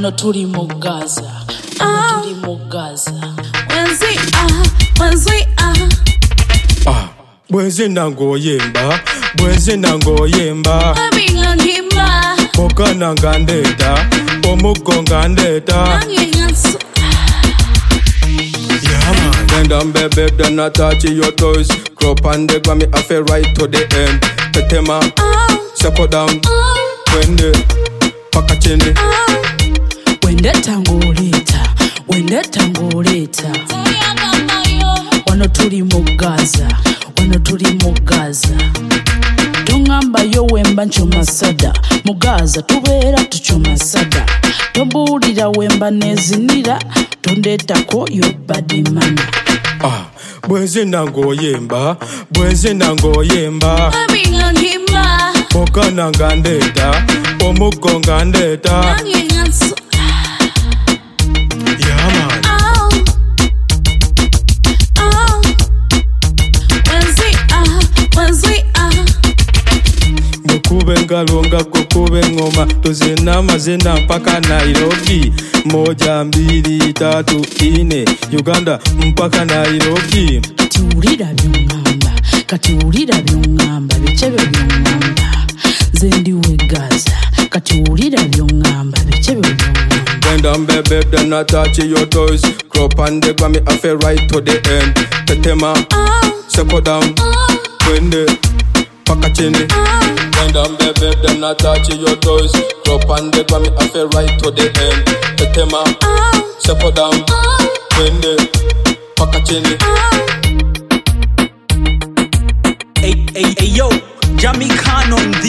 Wano tuli mu Gaza. Tuli mu Gaza. Bwezi nango yemba. Bwezi nango yemba. Boka nangandeta. Omugo ngandeta. Yeah man. Bend down baby, then I touch your toys. Crop and they got me off it right to the end. Tetema, circle down. Wende, pakachini. Wende tangoleta. Wano tuli mu Gaza. Tungamba yo wemba nchoma sada. Mu Gaza tubeera tuchoma sada. Tombulira wemba nezinira. Tondetako yo body mana. Bwezi nango yemba. Boka nangandeta. Omugo ngandeta. Yeah man. Kube ngalonga kukube ngoma. Tuzina mazina mpaka Nairobi. 1, 2, 3, 4 Uganda mpaka Nairobi. Kati ulira byongamba bichebe byongamba. Zendiwe Gaza. Kati ulira byongamba bichebe byongamba. Bend down baby, then I touch your toys. Crop and they got me off it right to the end. Tetema, circle down. Wende, pakachini. Bend down baby, then I touch your toys. Crop and they got me off it right to the end. Tetema, circle down. Wende, pakachini. Hey yo, Jamie Khan on the